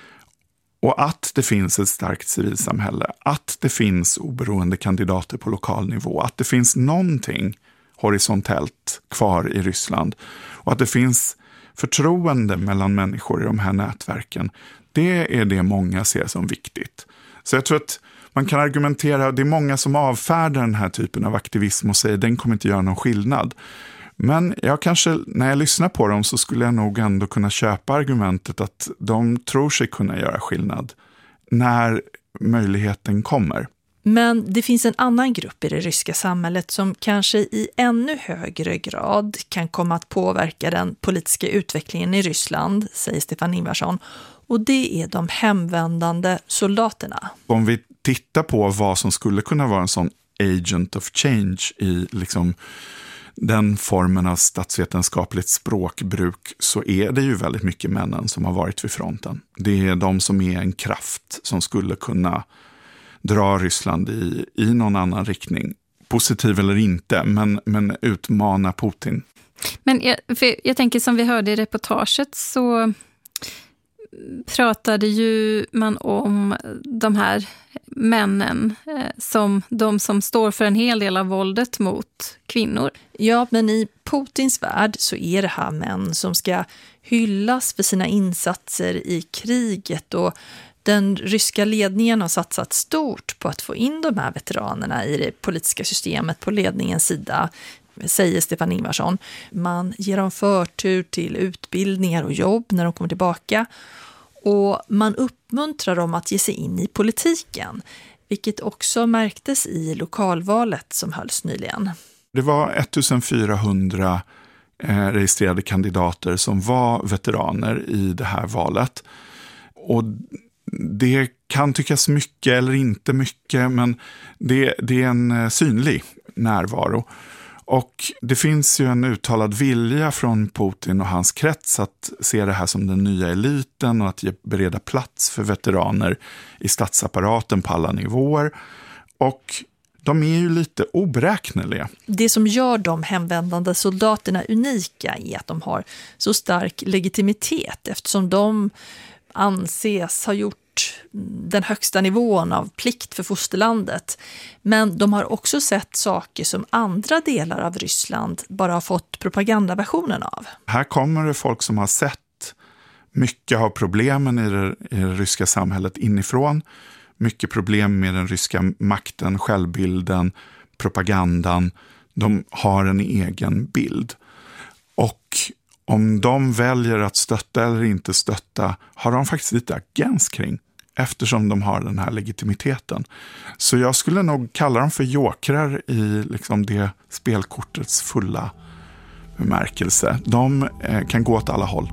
Och att det finns ett starkt civilsamhälle, att det finns oberoende kandidater på lokal nivå, att det finns någonting horisontellt kvar i Ryssland och att det finns förtroende mellan människor i de här nätverken, det är det många ser som viktigt. Så jag tror att man kan argumentera, det är många som avfärdar den här typen av aktivism och säger den kommer inte göra någon skillnad. Men jag kanske, när jag lyssnar på dem så skulle jag nog ändå kunna köpa argumentet att de tror sig kunna göra skillnad när möjligheten kommer. Men det finns en annan grupp i det ryska samhället som kanske i ännu högre grad kan komma att påverka den politiska utvecklingen i Ryssland, säger Stefan Ingvarsson. Och det är de hemvändande soldaterna. Om vi tittar på vad som skulle kunna vara en sån agent of change i liksom den formen av statsvetenskapligt språkbruk, så är det ju väldigt mycket männen som har varit vid fronten. Det är de som är en kraft som skulle kunna dra Ryssland i, i någon annan riktning. Positiv eller inte, men, men utmana Putin. Men jag, för jag tänker, som vi hörde i reportaget så pratade ju man om de här männen eh, som de som står för en hel del av våldet mot kvinnor. Ja, men i Putins värld så är det här män som ska hyllas för sina insatser i kriget, och den ryska ledningen har satsat stort på att få in de här veteranerna i det politiska systemet på ledningens sida, säger Stefan Ingvarsson. Man ger dem förtur till utbildningar och jobb när de kommer tillbaka. Och man uppmuntrar dem att ge sig in i politiken, vilket också märktes i lokalvalet som hölls nyligen. Det var ettusenfyrahundra eh, registrerade kandidater som var veteraner i det här valet. Och det kan tyckas mycket eller inte mycket, men det, det är en synlig närvaro. Och det finns ju en uttalad vilja från Putin och hans krets att se det här som den nya eliten och att ge, bereda plats för veteraner i statsapparaten på alla nivåer. Och de är ju lite oberäkneliga. Det som gör de hemvändande soldaterna unika är att de har så stark legitimitet eftersom de anses ha gjort den högsta nivån av plikt för fosterlandet. Men de har också sett saker som andra delar av Ryssland bara har fått propagandaversionen av. Här kommer det folk som har sett mycket av problemen i det, i det ryska samhället inifrån. Mycket problem med den ryska makten, självbilden, propagandan. De har en egen bild. Och om de väljer att stötta eller inte stötta har de faktiskt lite agens kring, eftersom de har den här legitimiteten. Så jag skulle nog kalla dem för jokrar i liksom det spelkortets fulla bemärkelse. De eh, kan gå åt alla håll.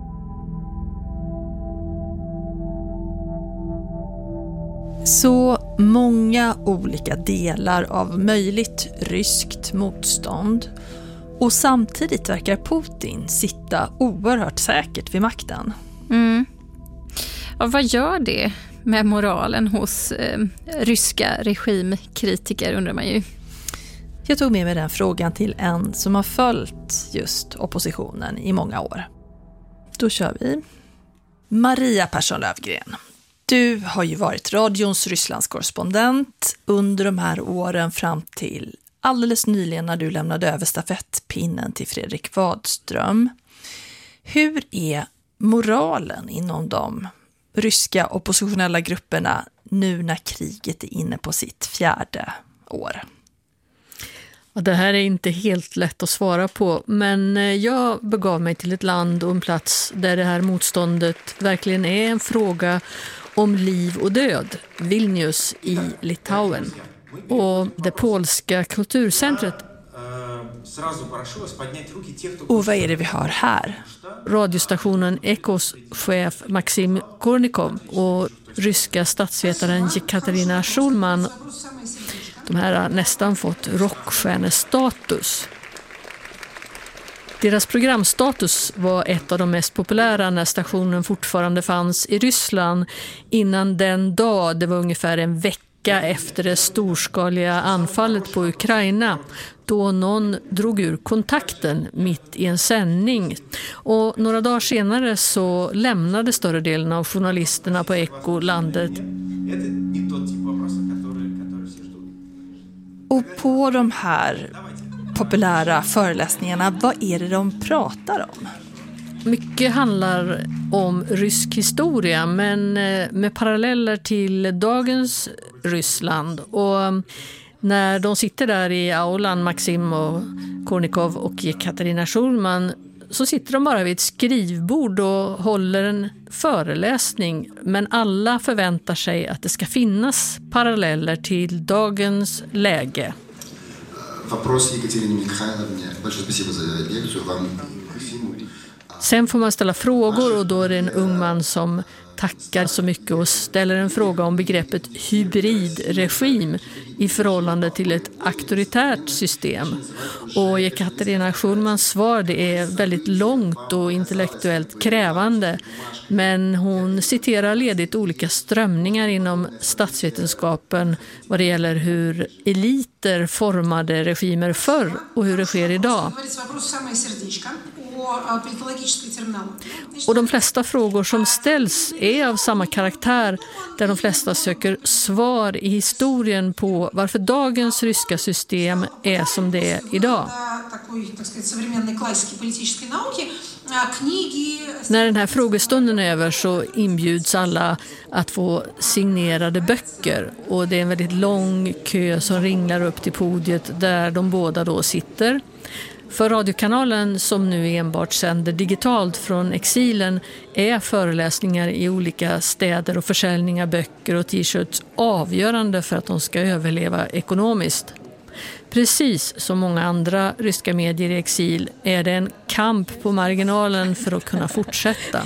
Så många olika delar av möjligt ryskt motstånd. Och samtidigt verkar Putin sitta oerhört säkert vid makten. Mm. Ja, vad gör det med moralen hos eh, ryska regimkritiker, undrar man ju. Jag tog med mig den frågan till en som har följt just oppositionen i många år. Då kör vi. Maria Persson-Lövgren. Du har ju varit radions Rysslandskorrespondent under de här åren fram till alldeles nyligen när du lämnade över stafettpinnen till Fredrik Wadström. Hur är moralen inom de ryska oppositionella grupperna nu när kriget är inne på sitt fjärde år? Ja, det här är inte helt lätt att svara på, men jag begav mig till ett land och en plats där det här motståndet verkligen är en fråga om liv och död. Vilnius i Litauen. Och det polska kulturcentret. Och vad är det vi har här? Radiostationen Ekos chef Maxim Kornikov och ryska statsvetaren Jekaterina Schulman. De här har nästan fått rockstjärnestatus. Deras programstatus var ett av de mest populära när stationen fortfarande fanns i Ryssland innan den dag, det var ungefär en vecka efter det storskaliga anfallet på Ukraina, då någon drog ur kontakten mitt i en sändning. Och några dagar senare så lämnade större delen av journalisterna på Eko landet. Och på de här populära föreläsningarna, vad är det de pratar om? Mycket handlar om rysk historia, men med paralleller till dagens Ryssland. Och när de sitter där i aulan, Maxim och Kornikov och Jekaterina Schulman, så sitter de bara vid ett skrivbord och håller en föreläsning. Men alla förväntar sig att det ska finnas paralleller till dagens läge. Sen får man ställa frågor och då är det en ung man som tackar så mycket och ställer en fråga om begreppet hybridregim i förhållande till ett auktoritärt system. Och Jekaterina Schulmans svar, det är väldigt långt och intellektuellt krävande, men hon citerar ledigt olika strömningar inom statsvetenskapen vad det gäller hur eliter formade regimer förr och hur det sker idag. Och de flesta frågor som ställs är av samma karaktär, där de flesta söker svar i historien på varför dagens ryska system är som det är idag. När den här frågestunden är över så inbjuds alla att få signerade böcker, och det är en väldigt lång kö som ringlar upp till podiet där de båda då sitter. För radiokanalen, som nu enbart sänder digitalt från exilen, är föreläsningar i olika städer och försäljning av böcker och t-shirts avgörande för att de ska överleva ekonomiskt. Precis som många andra ryska medier i exil är det en kamp på marginalen för att kunna fortsätta.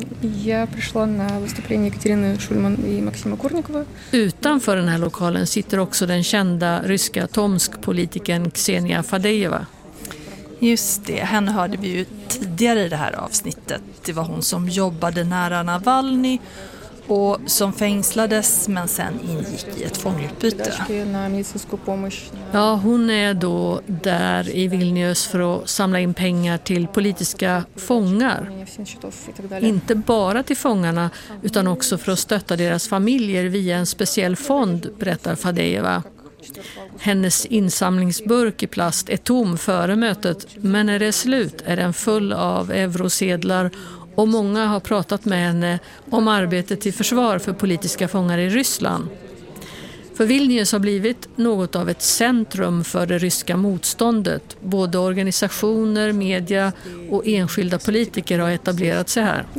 Utanför den här lokalen sitter också den kända ryska Tomsk-politikern Ksenia Fadejeva. Just det, henne hörde vi ju tidigare i det här avsnittet. Det var hon som jobbade nära Navalny och som fängslades men sen ingick i ett fångutbyte. Ja, hon är då där i Vilnius för att samla in pengar till politiska fångar. Inte bara till fångarna utan också för att stötta deras familjer via en speciell fond, berättar Fadejeva. Hennes insamlingsburk i plast är tom före mötet, men när det är slut är den full av eurosedlar och många har pratat med henne om arbetet till försvar för politiska fångar i Ryssland. För Vilnius har blivit något av ett centrum för det ryska motståndet. Både organisationer, media och enskilda politiker har etablerat sig här.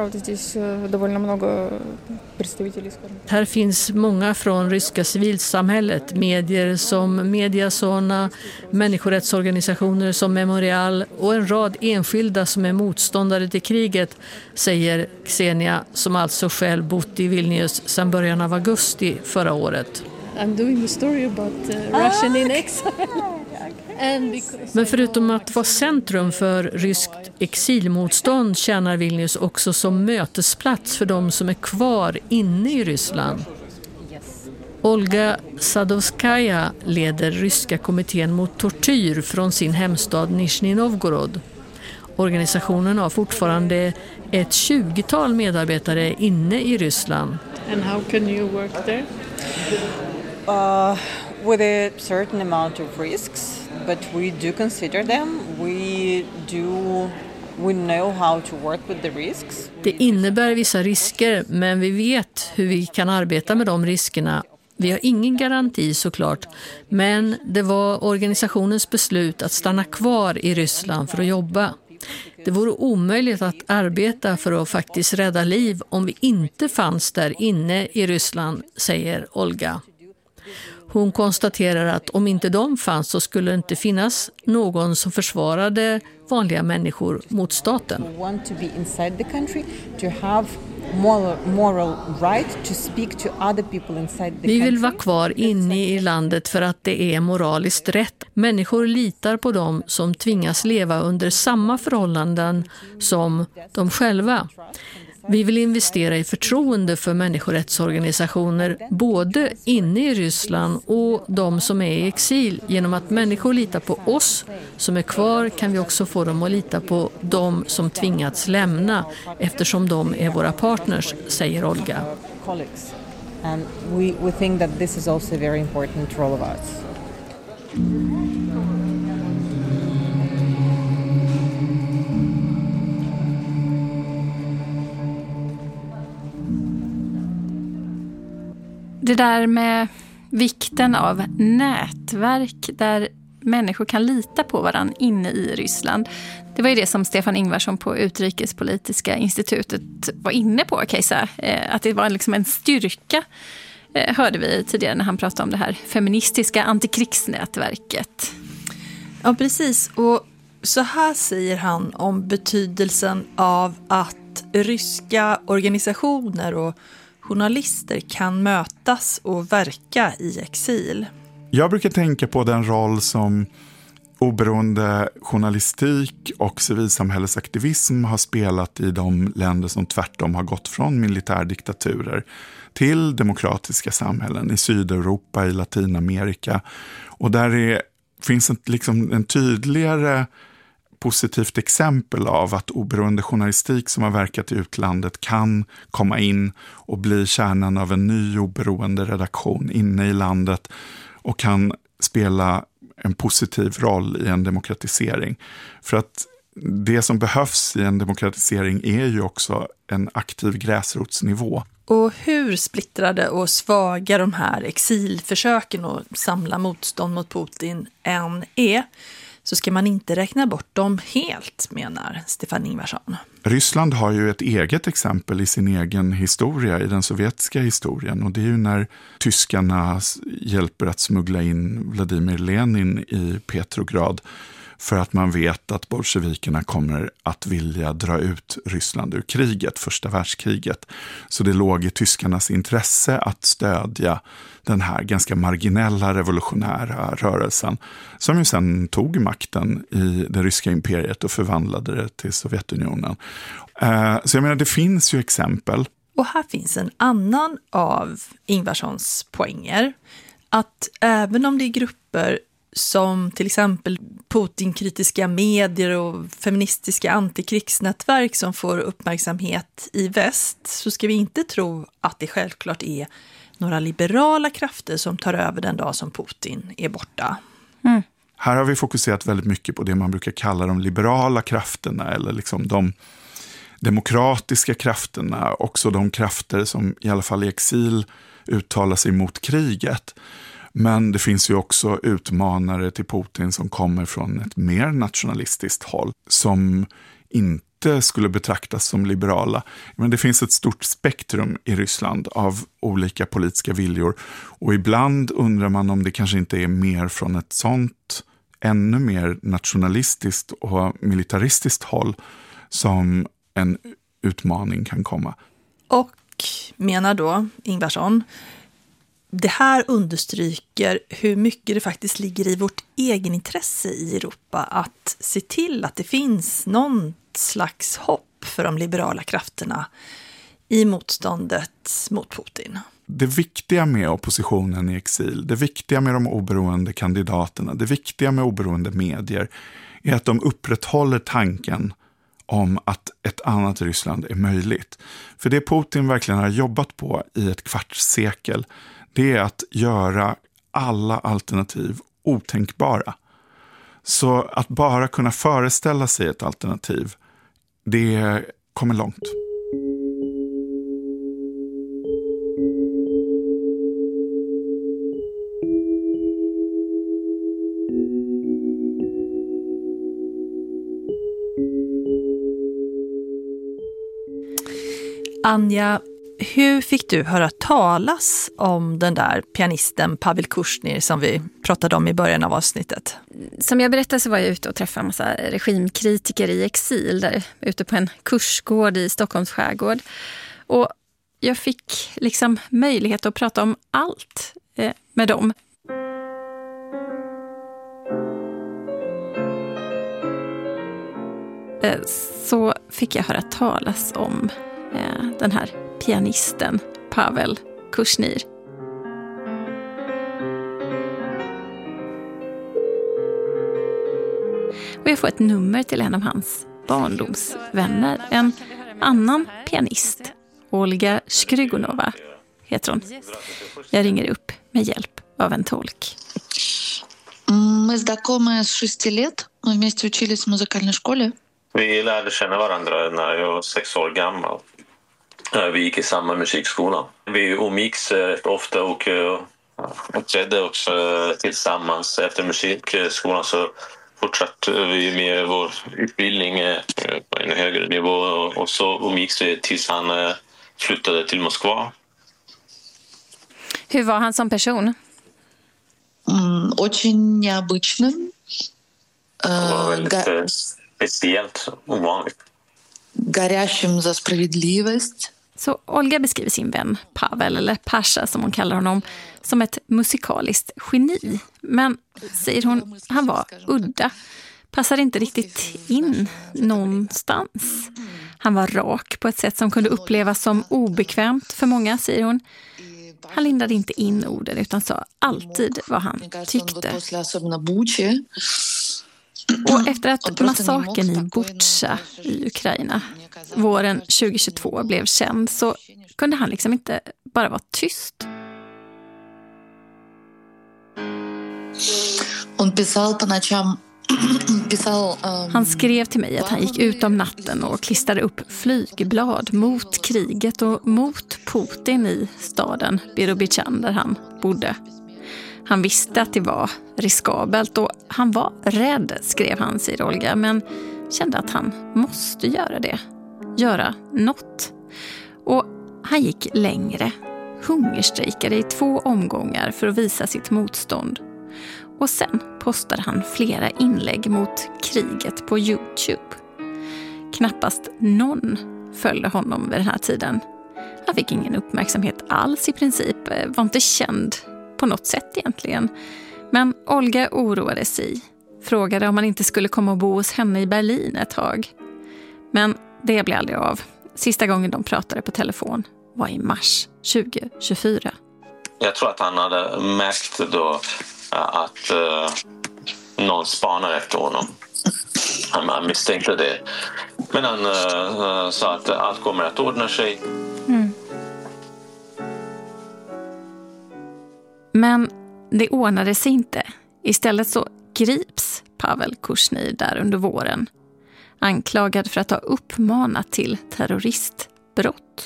Här finns många från ryska civilsamhället, medier som Mediazona, människorättsorganisationer som Memorial och en rad enskilda som är motståndare till kriget, säger Ksenia, som alltså själv bott i Vilnius sedan början av augusti förra året. I'm doing a story about uh, Russian in exile. Men förutom att vara centrum för ryskt exilmotstånd tjänar Vilnius också som mötesplats för de som är kvar inne i Ryssland. Olga Sadovskaja leder ryska kommittén mot tortyr från sin hemstad Nizhny Novgorod. Organisationen har fortfarande ett tjugotal medarbetare inne i Ryssland. And how can you work there? Uh, with a certain amount of risks, but we do consider them. We do we know how to work with the risks. Det innebär vissa risker, men vi vet hur vi kan arbeta med de riskerna. Vi har ingen garanti såklart, men det var organisationens beslut att stanna kvar i Ryssland för att jobba. Det vore omöjligt att arbeta för att faktiskt rädda liv om vi inte fanns där inne i Ryssland, säger Olga. Hon konstaterar att om inte de fanns så skulle det inte finnas någon som försvarade vanliga människor mot staten. We want to be inside the country, to have moral, moral right to speak to other people inside the country. Vi vill vara kvar inne i landet för att det är moraliskt rätt. Människor litar på dem som tvingas leva under samma förhållanden som de själva. Vi vill investera i förtroende för människorättsorganisationer både inne i Ryssland och de som är i exil. Genom att människor litar på oss som är kvar kan vi också få dem att lita på de som tvingats lämna eftersom de är våra partners, säger Olga. And we, we think that this is also a very important role of ours. Det där med vikten av nätverk där människor kan lita på varandra inne i Ryssland. Det var ju det som Stefan Ingvarsson på Utrikespolitiska institutet var inne på, Kajsa. Att det var liksom en styrka, hörde vi tidigare när han pratade om det här feministiska antikrigsnätverket. Ja, precis. Och så här säger han om betydelsen av att ryska organisationer och journalister kan mötas och verka i exil. Jag brukar tänka på den roll som oberoende journalistik och civilsamhällesaktivism har spelat i de länder som tvärtom har gått från militärdiktaturer till demokratiska samhällen i Sydeuropa, i Latinamerika. Och där är, finns en, liksom en tydligare positivt exempel av att oberoende journalistik som har verkat i utlandet kan komma in och bli kärnan av en ny oberoende redaktion inne i landet och kan spela en positiv roll i en demokratisering. För att det som behövs i en demokratisering är ju också en aktiv gräsrotsnivå. Och hur splittrade och svaga de här exilförsöken att samla motstånd mot Putin än är, så ska man inte räkna bort dem helt, menar Stefan Ingvarsson. Ryssland har ju ett eget exempel i sin egen historia, i den sovjetiska historien. Och det är ju när tyskarna hjälper att smuggla in Vladimir Lenin i Petrograd för att man vet att bolsjevikerna kommer att vilja dra ut Ryssland ur kriget, första världskriget. Så det låg i tyskarnas intresse att stödja den här ganska marginella revolutionära rörelsen som ju sen tog makten i det ryska imperiet och förvandlade det till Sovjetunionen. Så jag menar, det finns ju exempel. Och här finns en annan av Ingvarssons poänger. Att även om det är grupper som till exempel Putin-kritiska medier och feministiska antikrigsnätverk som får uppmärksamhet i väst, så ska vi inte tro att det självklart är några liberala krafter som tar över den dag som Putin är borta. Mm. Här har vi fokuserat väldigt mycket på det man brukar kalla de liberala krafterna, eller liksom de demokratiska krafterna, också de krafter som i alla fall i exil uttalar sig mot kriget. Men det finns ju också utmanare till Putin som kommer från ett mer nationalistiskt håll som inte skulle betraktas som liberala. Men det finns ett stort spektrum i Ryssland av olika politiska viljor, och ibland undrar man om det kanske inte är mer från ett sånt ännu mer nationalistiskt och militaristiskt håll som en utmaning kan komma. Och menar då Ingvarsson, det här understryker hur mycket det faktiskt ligger i vårt egen intresse i Europa att se till att det finns någon slags hopp för de liberala krafterna i motståndet mot Putin. Det viktiga med oppositionen i exil, det viktiga med de oberoende kandidaterna, det viktiga med oberoende medier är att de upprätthåller tanken om att ett annat Ryssland är möjligt. För det Putin verkligen har jobbat på i ett kvarts sekel, det är att göra alla alternativ otänkbara. Så att bara kunna föreställa sig ett alternativ, det kommer långt. Anja, hur fick du höra talas om den där pianisten Pavel Kushnir som vi pratade om i början av avsnittet? Som jag berättade så var jag ute och träffade en massa regimkritiker i exil där ute på en kursgård i Stockholms skärgård. Och jag fick liksom möjlighet att prata om allt eh, med dem. Eh, så fick jag höra talas om eh, den här pianisten Pavel Kushnir. Och jag får ett nummer till en av hans barndomsvänner, en annan pianist, Olga Skrygonova heter hon. Jag ringer upp med hjälp av en tolk. Мы знакомы с шести лет. Мы вместе учились в музыкальной школе. Vi lärde känna varandra när jag var sex år gammal. Vi gick i samma musikskola. Vi umgicks rätt ofta och uppträdde också tillsammans. Efter musikskolan så fortsatte vi med vår utbildning på en högre nivå. Och så umgicks vi tills han flyttade till Moskva. Hur var han som person? Mm, очень необычным. Han var väldigt speciellt, ovanligt. Горящим за справедливость. Så Olga beskriver sin vän Pavel, eller Pasha som hon kallar honom, som ett musikaliskt geni. Men, säger hon, han var udda. Passade inte riktigt in någonstans. Han var rak på ett sätt som kunde upplevas som obekvämt för många, säger hon. Han lindade inte in orden utan sa alltid vad han tyckte. Och efter att massakern i Butja i Ukraina våren tjugohundratjugotvå blev känd så kunde han liksom inte bara vara tyst. Han skrev till mig att han gick ut om natten och klistrade upp flygblad mot kriget och mot Putin i staden Birobidzjan där han bodde. Han visste att det var riskabelt och han var rädd, skrev han, säger Olga, men kände att han måste göra det. Göra något. Och han gick längre. Hungerstrejkade i två omgångar för att visa sitt motstånd. Och sen postade han flera inlägg mot kriget på YouTube. Knappast någon följde honom vid den här tiden. Han fick ingen uppmärksamhet alls i princip, var inte känd på något sätt egentligen. Men Olga oroade sig. Frågade om han inte skulle komma och bo hos henne i Berlin ett tag. Men det blev aldrig av. Sista gången de pratade på telefon var i mars tjugo tjugofyra. Jag tror att han hade märkt då att uh, någon spanar efter honom. Han misstänkte det. Men han uh, sa att allt kommer att ordna sig. Mm. Men det ordnade sig inte. Istället så grips Pavel Kushner där under våren. Anklagad för att ha uppmanat till terroristbrott.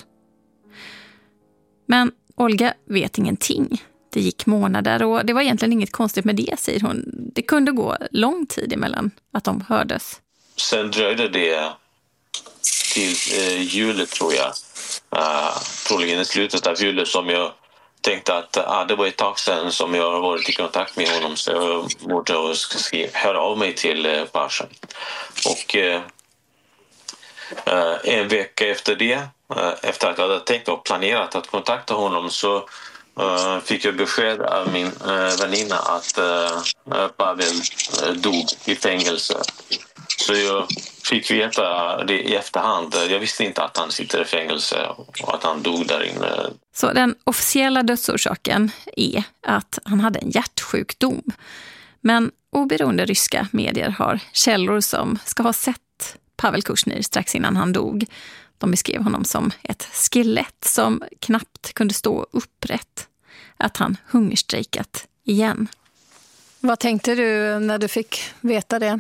Men Olga vet ingenting. Det gick månader och det var egentligen inget konstigt med det, säger hon. Det kunde gå lång tid emellan att de hördes. Sen dröjde det till eh, juli, tror jag. Uh, troligen i slutet av juli som jag tänkte att uh, det var ett tag sedan som jag har varit i kontakt med honom, så jag borde skriva, höra av mig till uh, Pasha. Och uh, uh, en vecka efter det, uh, efter att jag hade tänkt och planerat att kontakta honom, så uh, fick jag besked av min uh, väninna att uh, Pavel uh, dog i fängelse. Så jag fick veta det i efterhand. Jag visste inte att han sitter i fängelse och att han dog där inne. Så den officiella dödsorsaken är att han hade en hjärtsjukdom. Men oberoende ryska medier har källor som ska ha sett Pavel Kushner strax innan han dog. De beskrev honom som ett skelett som knappt kunde stå upprätt. Att han hungerstrejkat igen. Vad tänkte du när du fick veta det?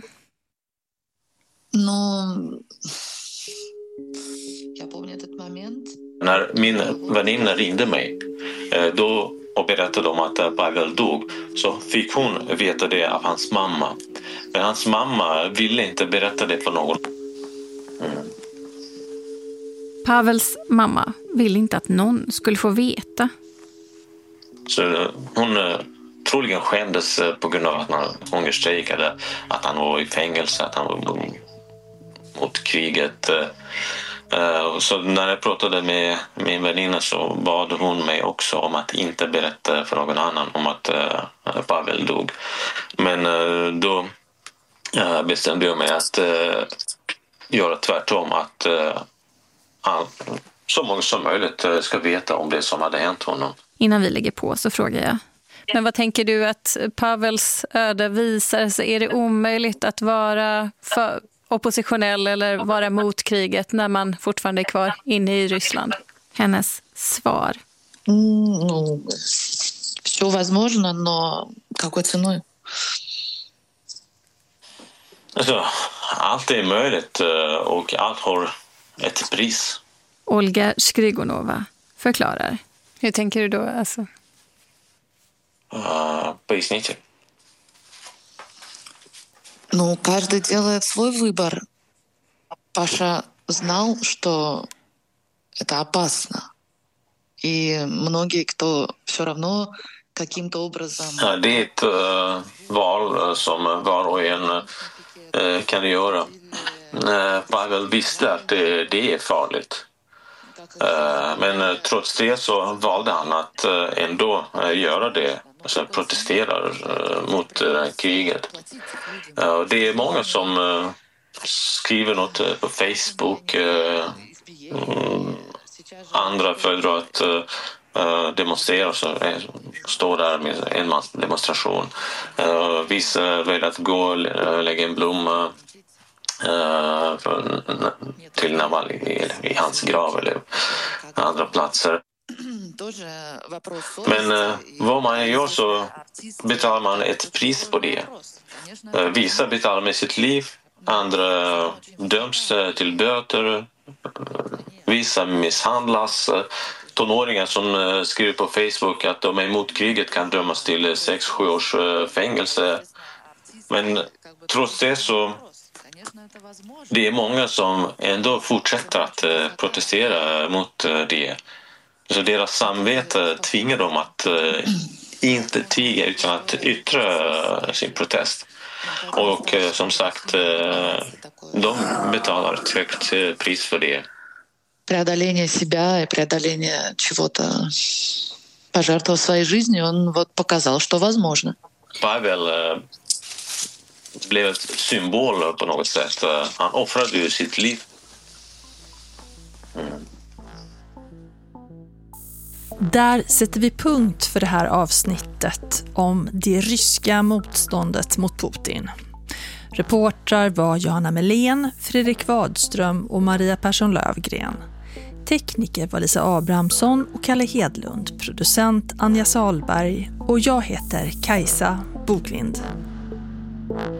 Ну, я помню этот момент. När min väninna ringde mig då och berättade om att Pavel dog, så fick hon veta det av hans mamma. Men hans mamma ville inte berätta det för någon. Mm. Pavels mamma ville inte att någon skulle få veta. Så hon troligen skämdes på grund av att han hungerstrejkade, att han var i fängelse, att han var mot kriget. Så när jag pratade med min väninna så bad hon mig också om att inte berätta för någon annan om att Pavel dog. Men då bestämde jag mig att göra tvärtom, att så många som möjligt ska veta om det som hade hänt honom. Innan vi lägger på så frågar jag: men vad tänker du att Pavels öde visar sig? Är det omöjligt att vara för oppositionell eller vara mot kriget när man fortfarande är kvar inne i Ryssland? Hennes svar: Ну, все возможно, но какой ценой? Alltså, allt är möjligt och allt har ett pris. Olga Skrigonova förklarar. Hur tänker du då? Alltså? Uh, поясните. Ну, каждый делает свой выбор. Паша знал, что это опасно. И многие, кто все равно каким-то образом... Ja, det är ett uh, val som var och en uh, kan göra. Uh, Pavel visste att det, det är farligt. Uh, men uh, trots det så valde han att uh, ändå uh, göra det. Alltså protesterar uh, mot uh, kriget. Uh, det är många som uh, skriver något uh, på Facebook. Uh, um, andra föredrar att uh, demonstrera, så uh, står där med en demonstration. Uh, vissa vill att gå och uh, lägga en blomma uh, för, till Navalny i, i hans grav eller andra platser. Men uh, vad man gör så betalar man ett pris på det. Uh, vissa betalar med sitt liv, andra döms uh, till böter, uh, vissa misshandlas. Uh, tonåringar som skriver på Facebook att de är emot kriget kan dömas till sex sju års fängelse. Men trots det så det är många som ändå fortsätter att protestera mot det. Så deras samvete tvingar dem att inte tiga utan att yttra sin protest. Och som sagt, de betalar ett högt pris för det. Преодоление себя и преодоление чего-то, пожертвовав своей жизнью, он вот показал, что возможно. Pavel blev ett symbol på något sätt. Han offrade ju sitt liv. Mm. Där sätter vi punkt för det här avsnittet om det ryska motståndet mot Putin. Reportrar var Johanna Melén, Fredrik Wadström och Maria Persson Lövgren. Tekniker var Lisa Abrahamsson och Kalle Hedlund, producent Anja Salberg och jag heter Kajsa Bokvind.